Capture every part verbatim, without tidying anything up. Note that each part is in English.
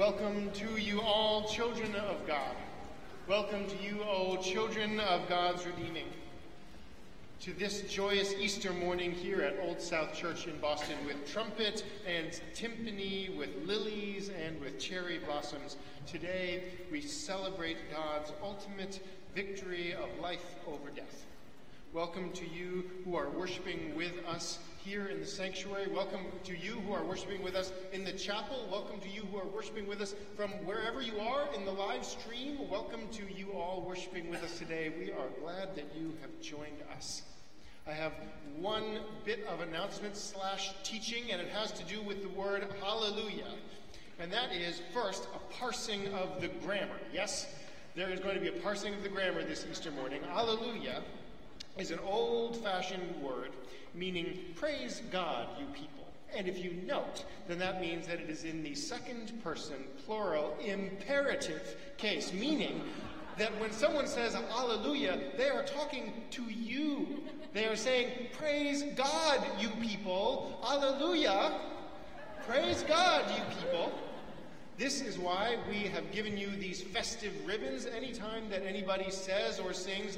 Welcome to you all, children of God. Welcome to you, O children of God's redeeming. To this joyous Easter morning here at Old South Church in Boston, with trumpet and timpani, with lilies and with cherry blossoms. Today we celebrate God's ultimate victory of life over death. Welcome to you who are worshiping with us here in the sanctuary. Welcome to you who are worshiping with us in the chapel. Welcome to you who are worshiping with us from wherever you are in the live stream. Welcome to you all worshiping with us today. We are glad that you have joined us. I have one bit of announcement slash teaching, and it has to do with the word hallelujah. And that is, first, a parsing of the grammar. Yes, there is going to be a parsing of the grammar this Easter morning. Hallelujah is an old-fashioned word meaning praise God, you people. And if you note, then that means that it is in the second person, plural, imperative case, meaning that when someone says hallelujah, they are talking to you. They are saying, praise God, you people. Hallelujah. Praise God, you people. This is why we have given you these festive ribbons anytime that anybody says or sings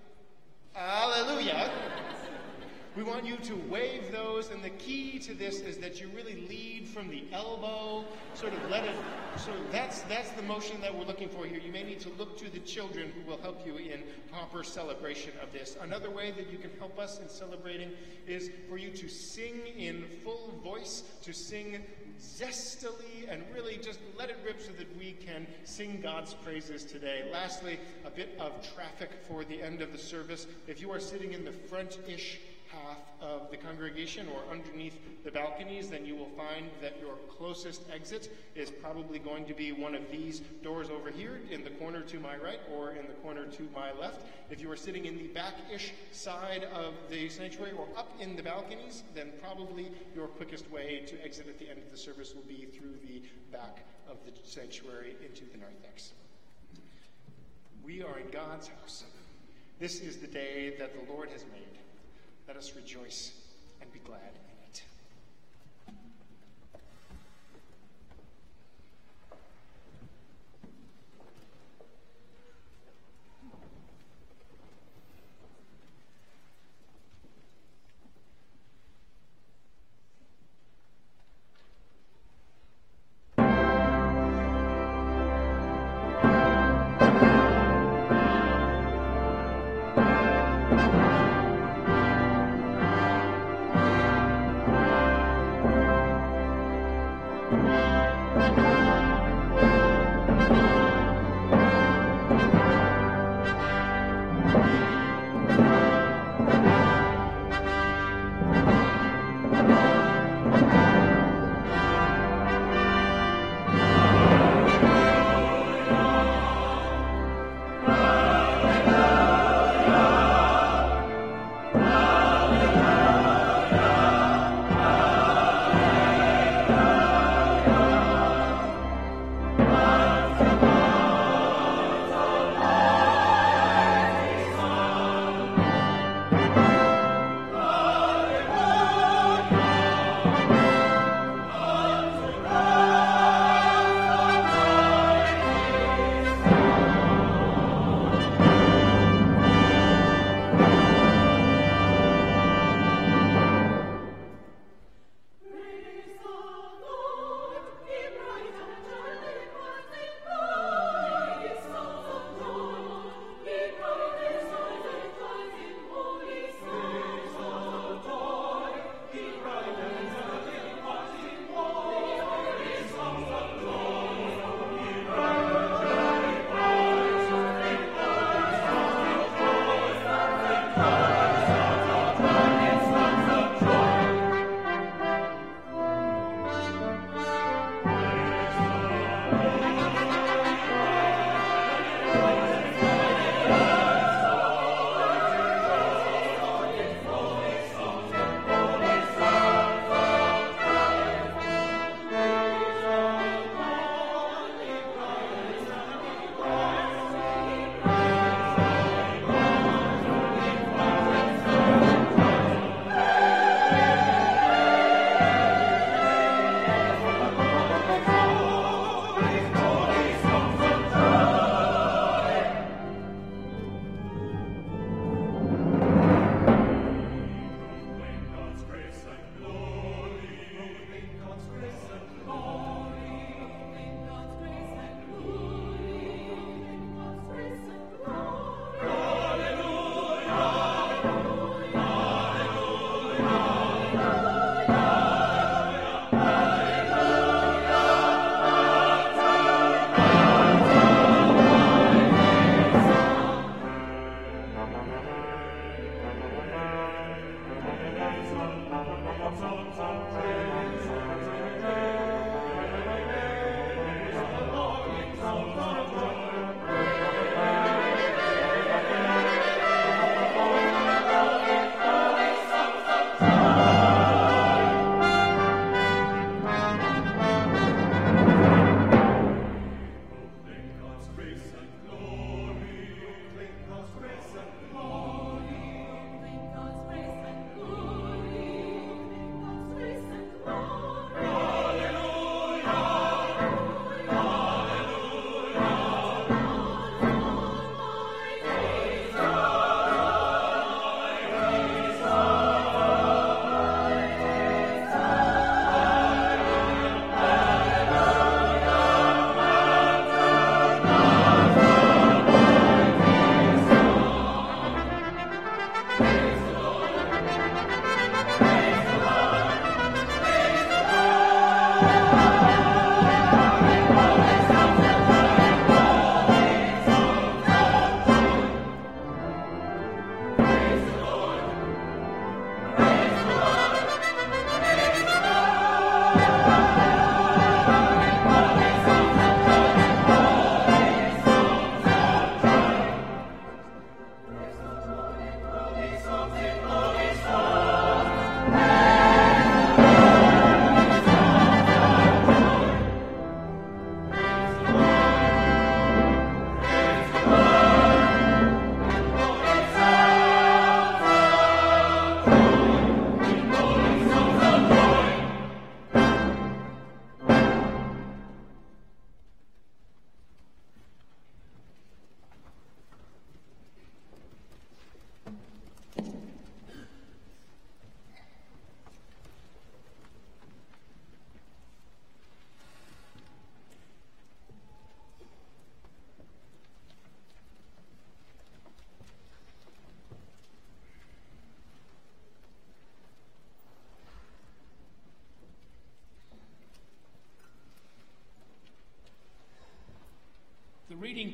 hallelujah. We want you to wave those, and the key to this is that you really lead from the elbow, sort of let it, so that's, that's the motion that we're looking for here. You may need to look to the children who will help you in proper celebration of this. Another way that you can help us in celebrating is for you to sing in full voice, to sing zestily, and really just let it rip so that we can sing God's praises today. Lastly, a bit of traffic for the end of the service. If you are sitting in the front-ish half of the congregation or underneath the balconies, then you will find that your closest exit is probably going to be one of these doors over here in the corner to my right or in the corner to my left. If you are sitting in the back-ish side of the sanctuary or up in the balconies, then probably your quickest way to exit at the end of the service will be through the back of the sanctuary into the narthex. We are in God's house. This is the day that the Lord has made. Let us rejoice and be glad in it.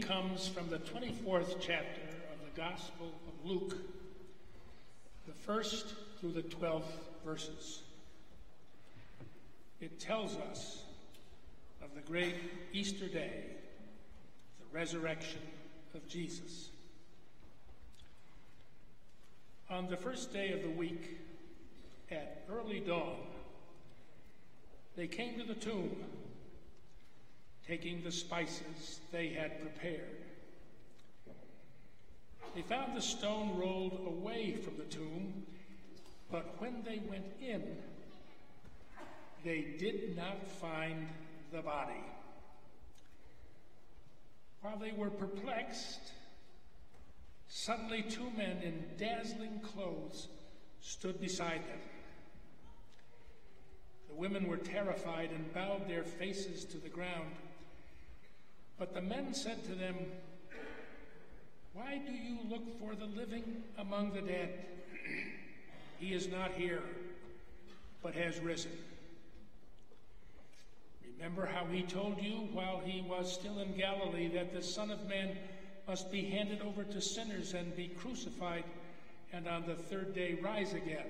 comes from the twenty-fourth chapter of the Gospel of Luke, the first through the twelfth verses. It tells us of the great Easter day, the resurrection of Jesus. On the first day of the week, at early dawn, they came to the tomb, taking the spices they had prepared. They found the stone rolled away from the tomb, but when they went in, they did not find the body. While they were perplexed, suddenly two men in dazzling clothes stood beside them. The women were terrified and bowed their faces to the ground. But the men said to them, "Why do you look for the living among the dead? He is not here, but has risen. Remember how he told you while he was still in Galilee that the Son of Man must be handed over to sinners and be crucified, and on the third day rise again."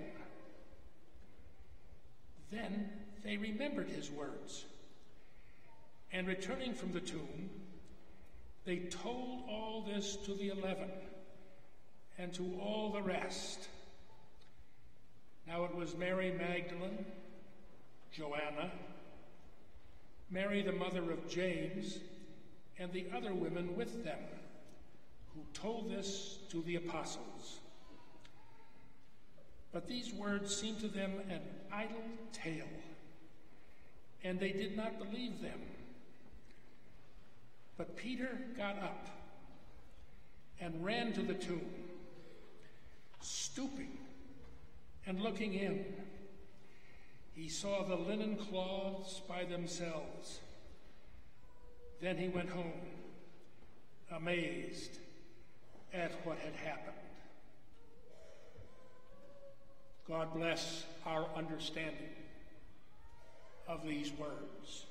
Then they remembered his words, and returning from the tomb, they told all this to the eleven and to all the rest. Now it was Mary Magdalene, Joanna, Mary the mother of James, and the other women with them, who told this to the apostles. But these words seemed to them an idle tale, and they did not believe them. But Peter got up and ran to the tomb. Stooping and looking in, he saw the linen cloths by themselves. Then he went home, amazed at what had happened. God bless our understanding of these words.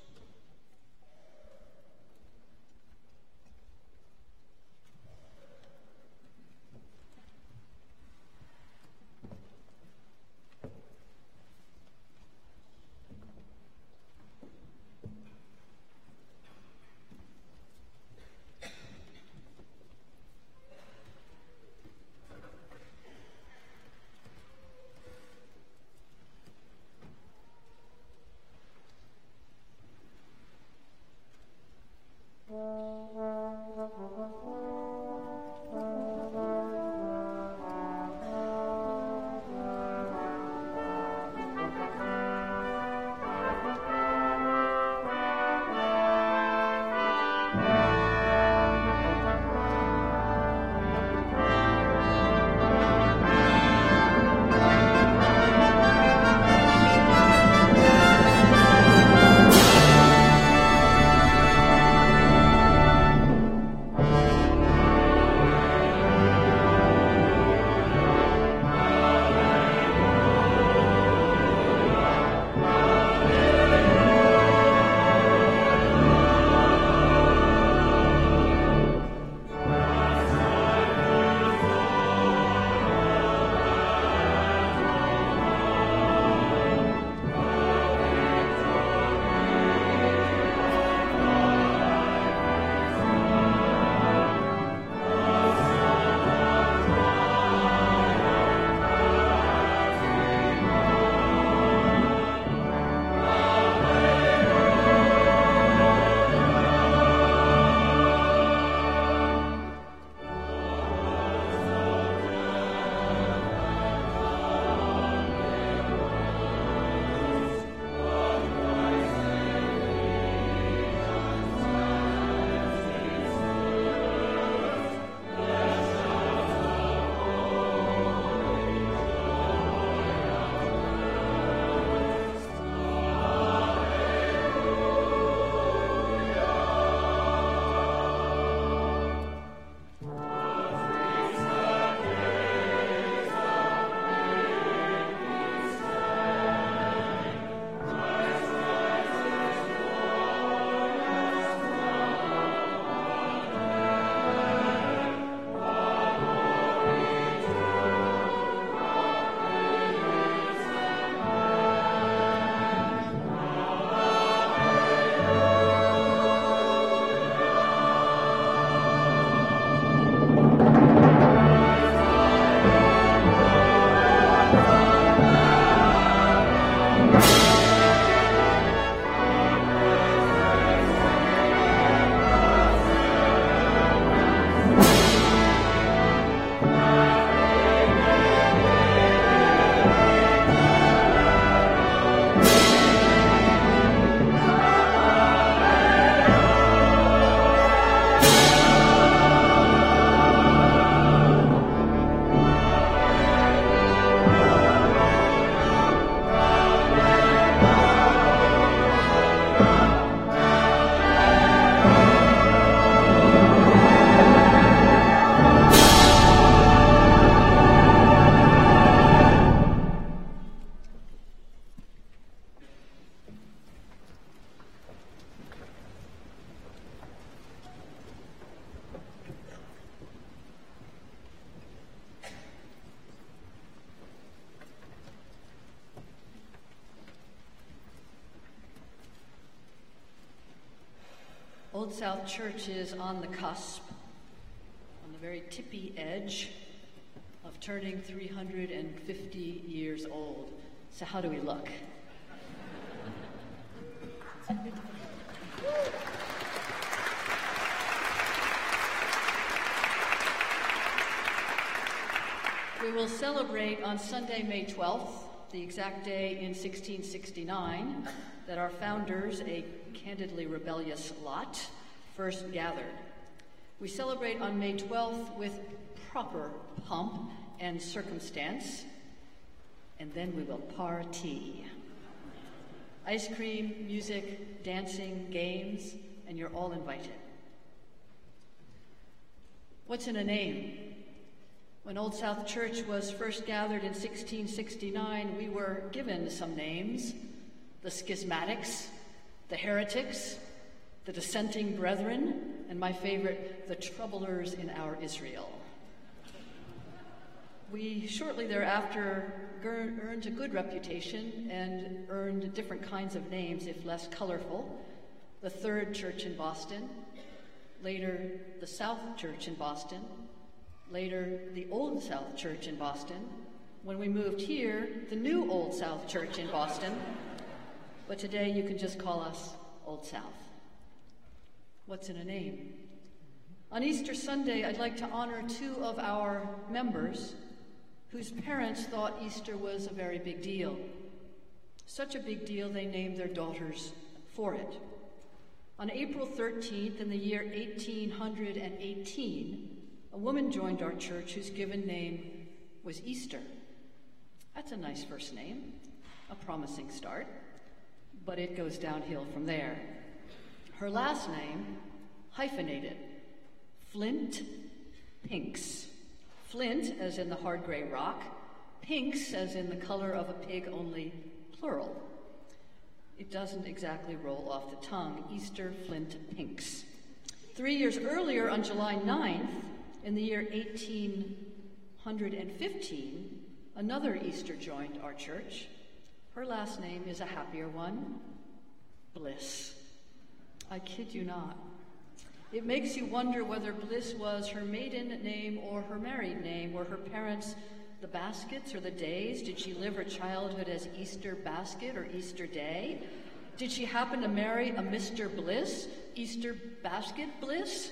Old South Church is on the cusp, on the very tippy edge of turning three hundred fifty years old. So how do we look? We will celebrate on Sunday, May twelfth, the exact day in sixteen sixty-nine, that our founders, a candidly rebellious lot, first gathered. We celebrate on May twelfth with proper pomp and circumstance, and then we will party. Ice cream, music, dancing, games, and you're all invited. What's in a name? When Old South Church was first gathered in sixteen sixty-nine, we were given some names: the Schismatics, the Heretics, the Dissenting Brethren, and my favorite, the Troublers in our Israel. We shortly thereafter earned a good reputation and earned different kinds of names, if less colorful: the Third Church in Boston, later the South Church in Boston, later the Old South Church in Boston. When we moved here, the new Old South Church in Boston. But today you can just call us Old South. What's in a name? On Easter Sunday, I'd like to honor two of our members whose parents thought Easter was a very big deal. Such a big deal, they named their daughters for it. On April thirteenth, in the year eighteen eighteen, a woman joined our church whose given name was Easter. That's a nice first name, a promising start, but it goes downhill from there. Her last name, hyphenated, Flint Pinks. Flint, as in the hard gray rock, pinks, as in the color of a pig, only plural. It doesn't exactly roll off the tongue. Easter Flint Pinks. Three years earlier, on July ninth, in the year eighteen fifteen, another Easter joined our church. Her last name is a happier one: Bliss. I kid you not. It makes you wonder whether Bliss was her maiden name or her married name. Were her parents the Baskets or the Days? Did she live her childhood as Easter Basket or Easter Day? Did she happen to marry a Mister Bliss, Easter Basket Bliss?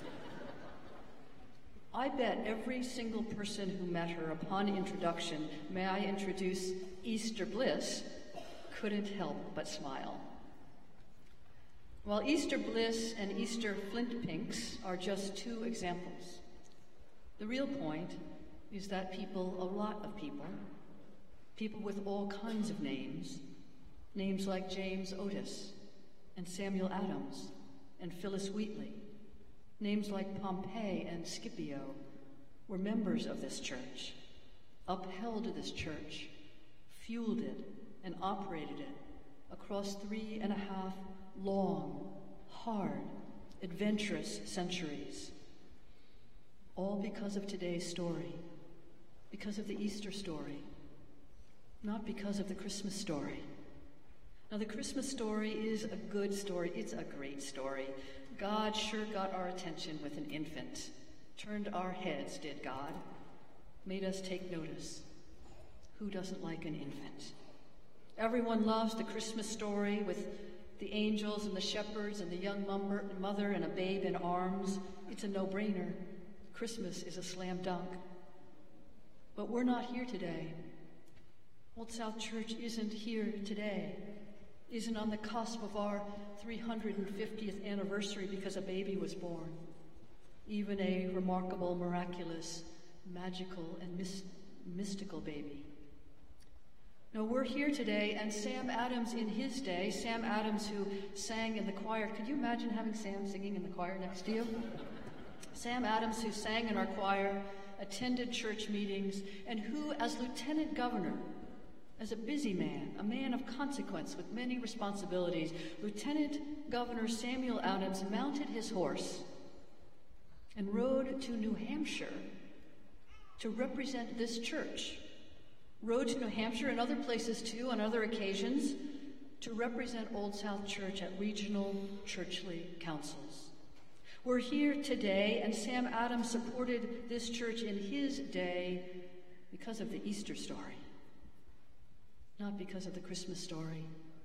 I bet every single person who met her upon introduction, "May I introduce Easter Bliss," couldn't help but smile. While Easter Bliss and Easter Flint Pinks are just two examples, the real point is that people, a lot of people, people with all kinds of names, names like James Otis and Samuel Adams and Phyllis Wheatley, names like Pompey and Scipio, were members of this church, upheld this church, fueled it, and operated it across three and a half long, hard, adventurous centuries. All because of today's story, because of the Easter story, not because of the Christmas story. Now, the Christmas story is a good story. It's a great story. God sure got our attention with an infant. Turned our heads, did God. Made us take notice. Who doesn't like an infant? Everyone loves the Christmas story with the angels and the shepherds and the young mother and a babe in arms. It's a no-brainer. Christmas is a slam dunk. But we're not here today. Old South Church isn't here today, isn't on the cusp of our three hundred fiftieth anniversary because a baby was born, even a remarkable, miraculous, magical, and myst- mystical baby. No, we're here today, and Sam Adams in his day, Sam Adams who sang in the choir, could you imagine having Sam singing in the choir next to you? Sam Adams who sang in our choir, attended church meetings, and who, as lieutenant governor, as a busy man, a man of consequence with many responsibilities, Lieutenant Governor Samuel Adams mounted his horse and rode to New Hampshire to represent this church. Rode to New Hampshire and other places too on other occasions to represent Old South Church at regional churchly councils. We're here today, and Sam Adams supported this church in his day because of the Easter story, not because of the Christmas story,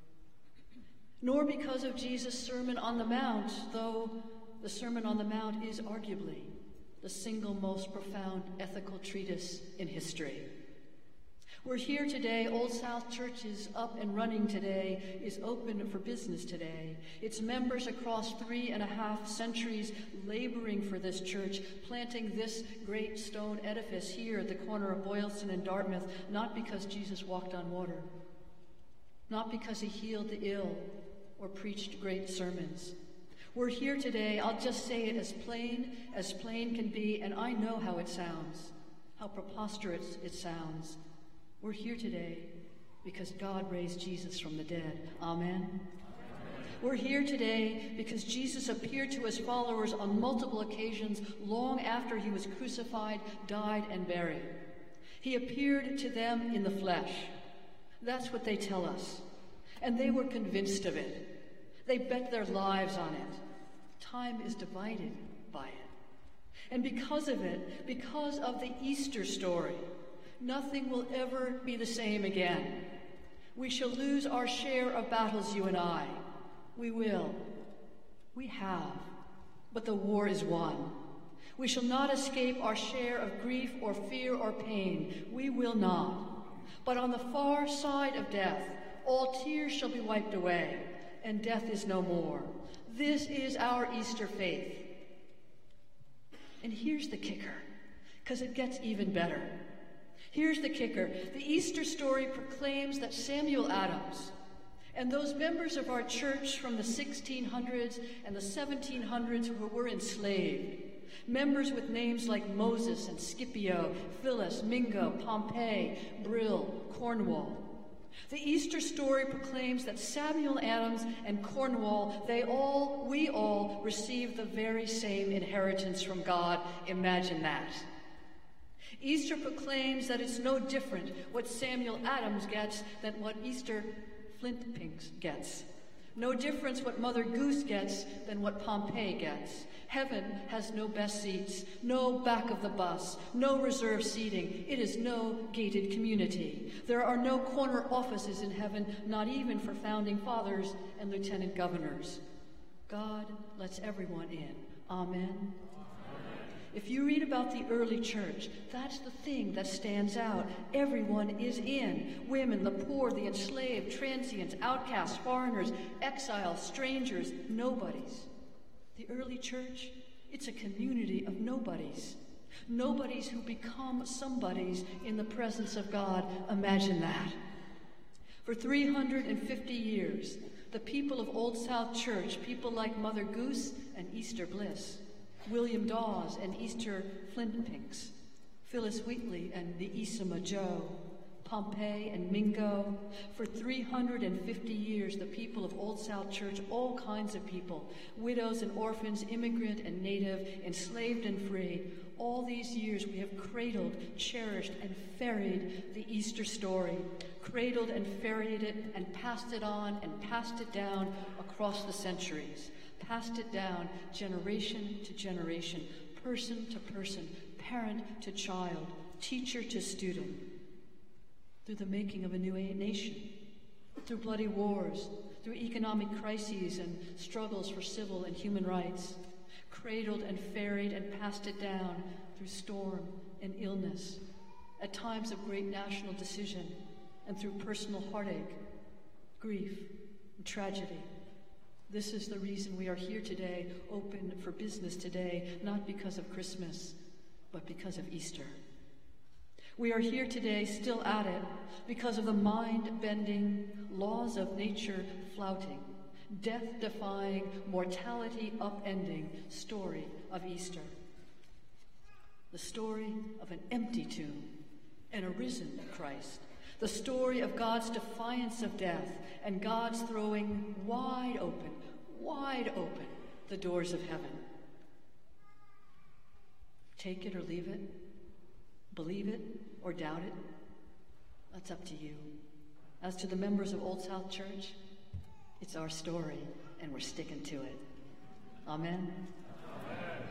nor because of Jesus' Sermon on the Mount, though the Sermon on the Mount is arguably the single most profound ethical treatise in history. We're here today. Old South Church is up and running today, is open for business today. Its members across three and a half centuries laboring for this church, planting this great stone edifice here at the corner of Boylston and Dartmouth, not because Jesus walked on water, not because he healed the ill or preached great sermons. We're here today, I'll just say it as plain as plain can be, and I know how it sounds, how preposterous it sounds. We're here today because God raised Jesus from the dead. Amen? Amen. We're here today because Jesus appeared to his followers on multiple occasions long after he was crucified, died, and buried. He appeared to them in the flesh. That's what they tell us. And they were convinced of it. They bet their lives on it. Time is divided by it. And because of it, because of the Easter story, nothing will ever be the same again. We shall lose our share of battles, you and I. We will. We have. But the war is won. We shall not escape our share of grief or fear or pain. We will not. But on the far side of death, all tears shall be wiped away, and death is no more. This is our Easter faith. And here's the kicker, because it gets even better. Here's the kicker. The Easter story proclaims that Samuel Adams and those members of our church from the sixteen hundreds and the seventeen hundreds who were enslaved, members with names like Moses and Scipio, Phyllis, Mingo, Pompey, Brill, Cornwall. The Easter story proclaims that Samuel Adams and Cornwall, they all, we all, received the very same inheritance from God. Imagine that. Easter proclaims that it's no different what Samuel Adams gets than what Easter Flint Pinks gets. No difference what Mother Goose gets than what Pompey gets. Heaven has no best seats, no back of the bus, no reserved seating. It is no gated community. There are no corner offices in heaven, not even for founding fathers and lieutenant governors. God lets everyone in. Amen. If you read about the early church, that's the thing that stands out. Everyone is in. Women, the poor, the enslaved, transients, outcasts, foreigners, exiles, strangers, nobodies. The early church, it's a community of nobodies. Nobodies who become somebodies in the presence of God. Imagine that. For three hundred fifty years, the people of Old South Church, people like Mother Goose and Easter Bliss, William Dawes and Easter Flint Pinks, Phyllis Wheatley and the Isama Joe, Pompey and Mingo. For three hundred fifty years, the people of Old South Church, all kinds of people, widows and orphans, immigrant and native, enslaved and free, all these years we have cradled, cherished, and ferried the Easter story, cradled and ferried it and passed it on and passed it down across the centuries. Passed it down generation to generation, person to person, parent to child, teacher to student, through the making of a new nation, through bloody wars, through economic crises and struggles for civil and human rights, cradled and ferried and passed it down through storm and illness, at times of great national decision, and through personal heartache, grief, and tragedy. This is the reason we are here today, open for business today, not because of Christmas, but because of Easter. We are here today, still at it, because of the mind-bending, laws of nature flouting, death-defying, mortality upending story of Easter. The story of an empty tomb and a risen Christ. The story of God's defiance of death and God's throwing wide open, wide open the doors of heaven. Take it or leave it, believe it or doubt it, that's up to you. As to the members of Old South Church, It's our story, and we're sticking to it. Amen. Amen.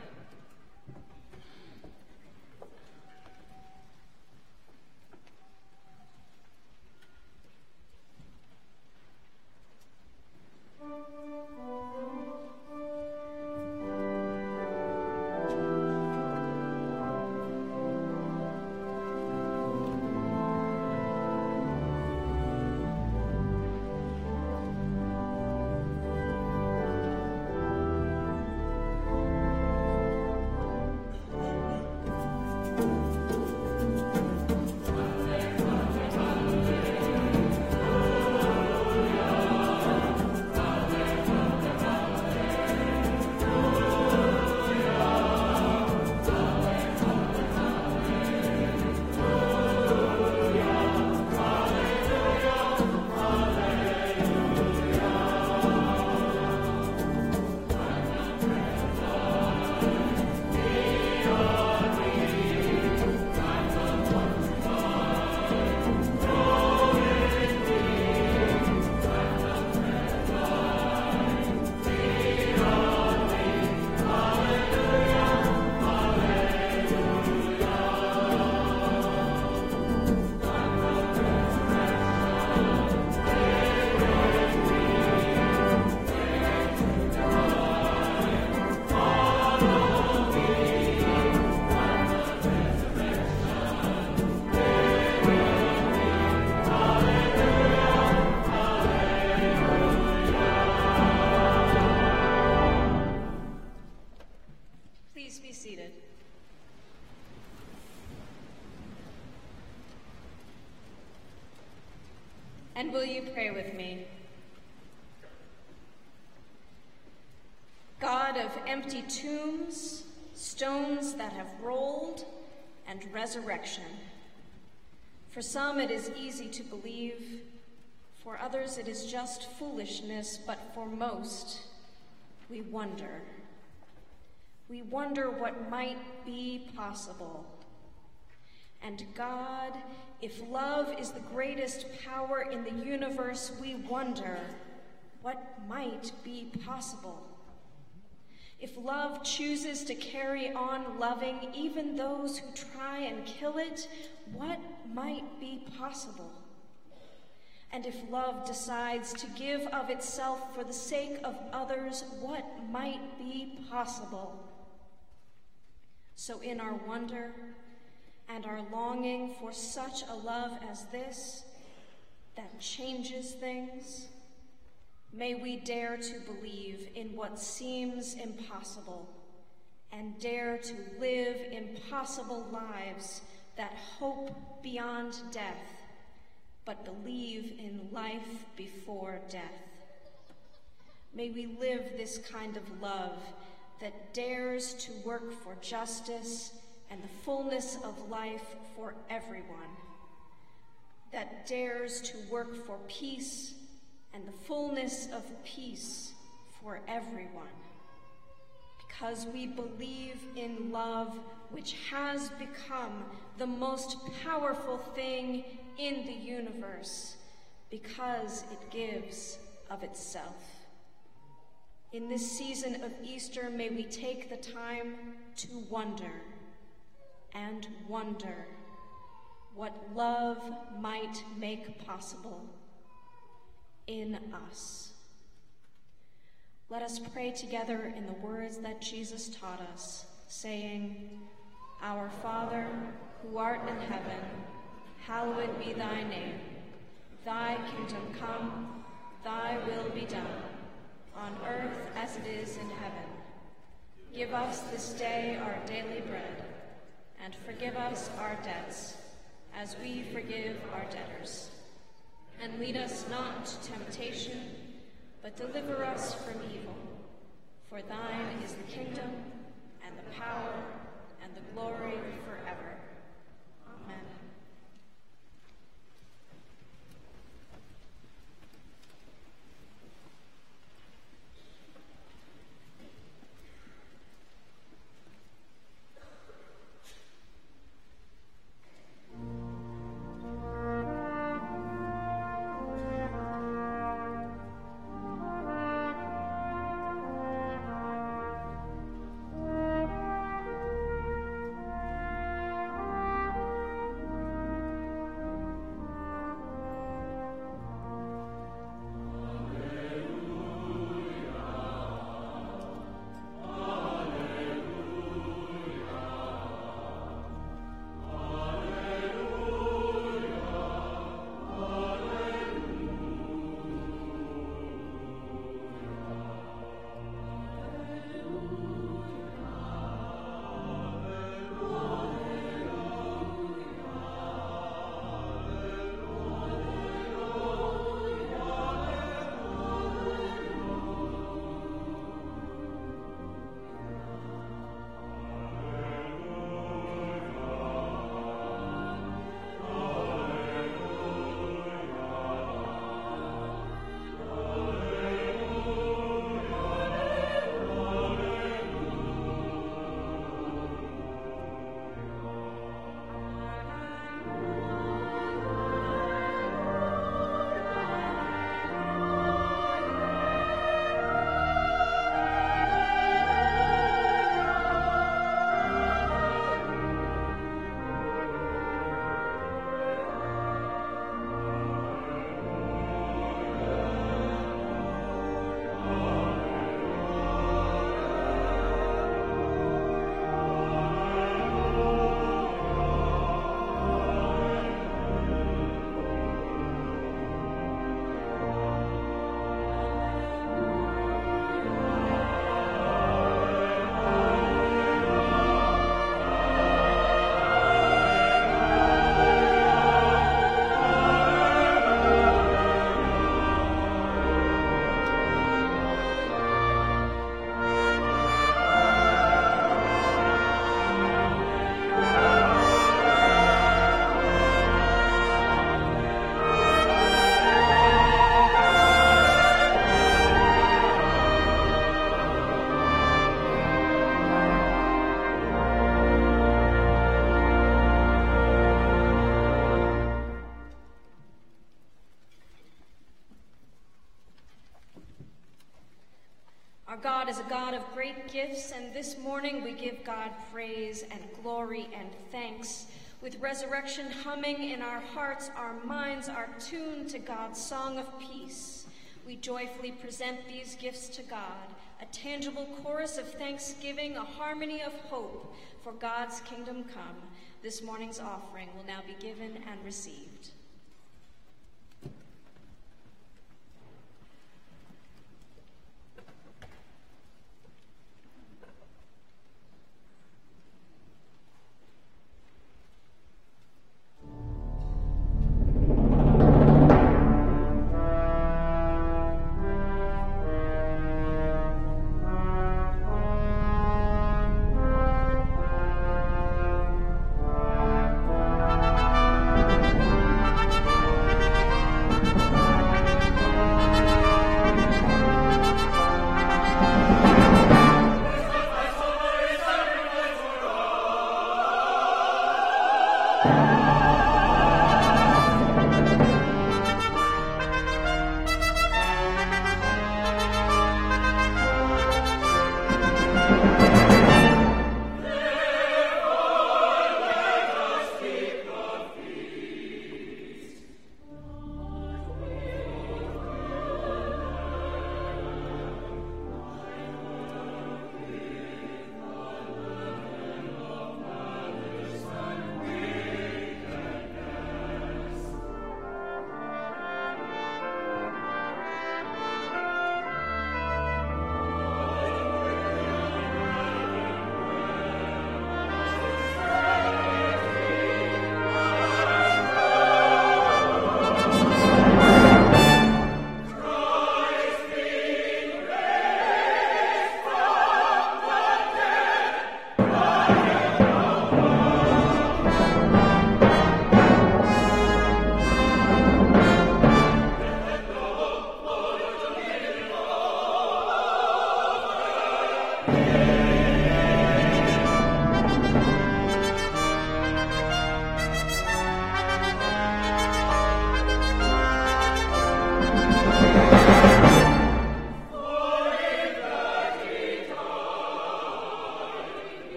And will you pray with me? God of empty tombs, stones that have rolled, and resurrection. For some it is easy to believe, for others it is just foolishness, but for most, we wonder. We wonder what might be possible. And God, if love is the greatest power in the universe, we wonder what might be possible. If love chooses to carry on loving even those who try and kill it, what might be possible? And if love decides to give of itself for the sake of others, what might be possible? So in our wonder and our longing for such a love as this, that changes things, may we dare to believe in what seems impossible and dare to live impossible lives that hope beyond death, but believe in life before death. May we live this kind of love that dares to work for justice and the fullness of life for everyone, that dares to work for peace and the fullness of peace for everyone, because we believe in love, which has become the most powerful thing in the universe, because it gives of itself. In this season of Easter, may we take the time to wonder and wonder what love might make possible in us. Let us pray together in the words that Jesus taught us, saying, Our Father, who art in heaven, hallowed be thy name. Thy kingdom come, thy will be done, on earth as it is in heaven. Give us this day our daily bread, and forgive us our debts, as we forgive our debtors. And lead us not to temptation, but deliver us from evil. For thine is the kingdom, and the power, and the glory forever. Amen. God is a God of great gifts, and this morning we give God praise and glory and thanks. With resurrection humming in our hearts, our minds are tuned to God's song of peace. We joyfully present these gifts to God, a tangible chorus of thanksgiving, a harmony of hope for God's kingdom come. This morning's offering will now be given and received.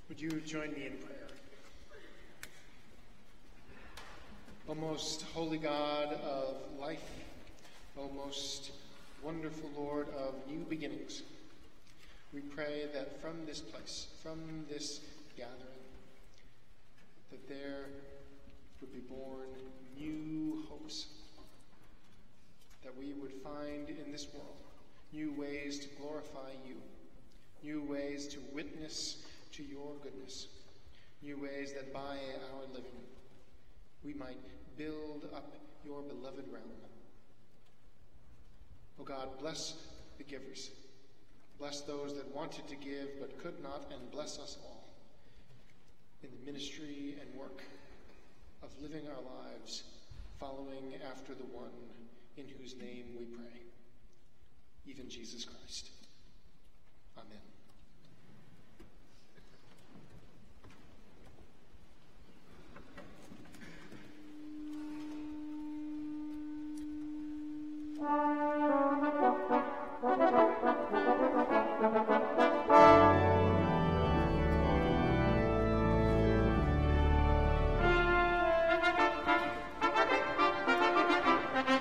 Would you join me in prayer? O most holy God of life, O most wonderful Lord of new beginnings, we pray that from this place, from this gathering, that there would be born new hopes, that we would find in this world new ways to glorify you, new ways to witness to your goodness, new ways that by our living we might build up your beloved realm. O God, bless the givers. Bless those that wanted to give but could not, and bless us all in the ministry and work of living our lives following after the one in whose name we pray, even Jesus Christ. Amen.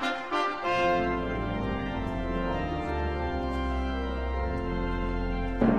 Thank you.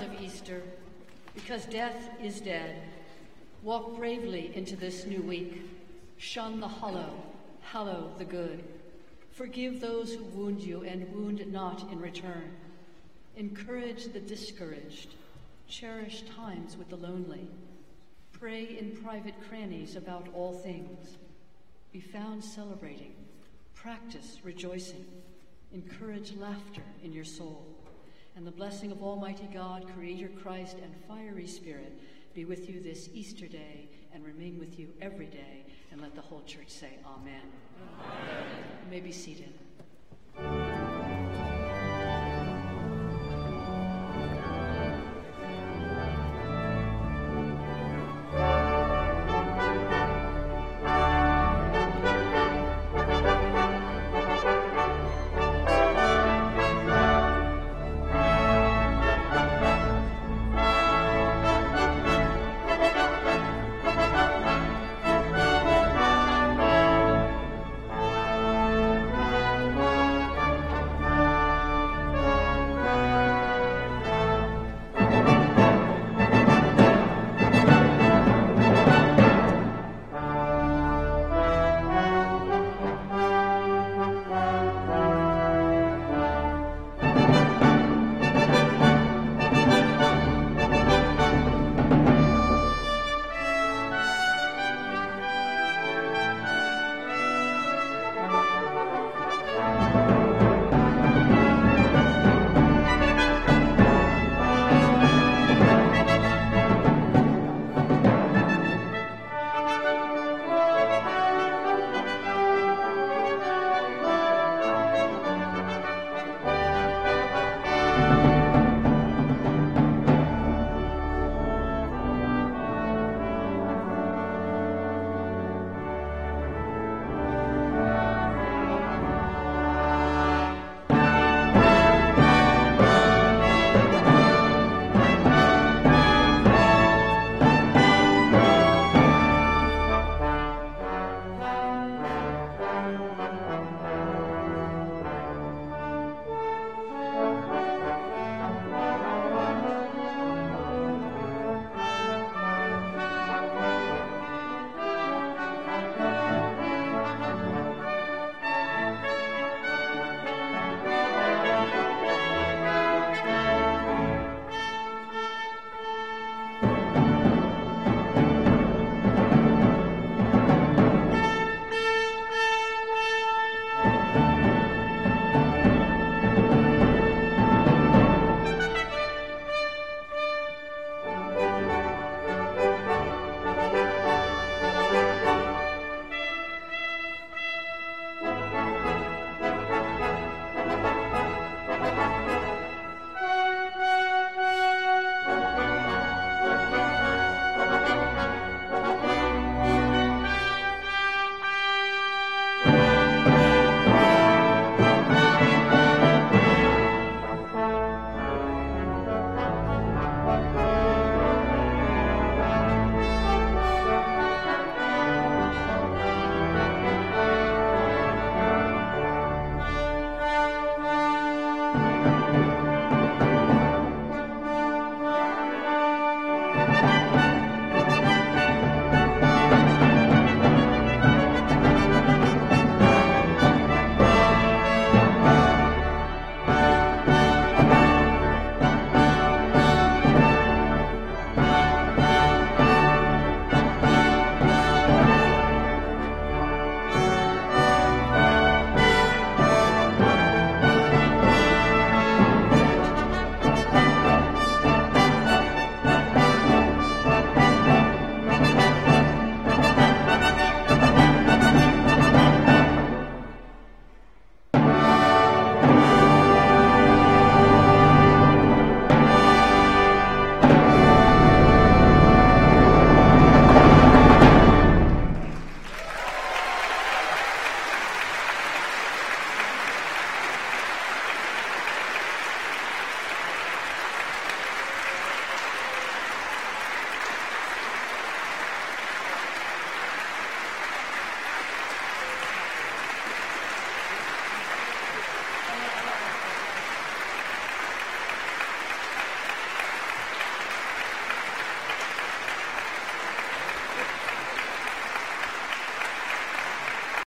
of Easter, because death is dead, walk bravely into this new week. Shun the hollow, hallow the good. Forgive those who wound you and wound not in return. Encourage the discouraged. Cherish times with the lonely. Pray in private crannies about all things. Be found celebrating. Practice rejoicing. Encourage laughter in your soul. And the blessing of Almighty God, Creator Christ, and fiery Spirit be with you this Easter day and remain with you every day. And let the whole church say amen. Amen. You may be seated.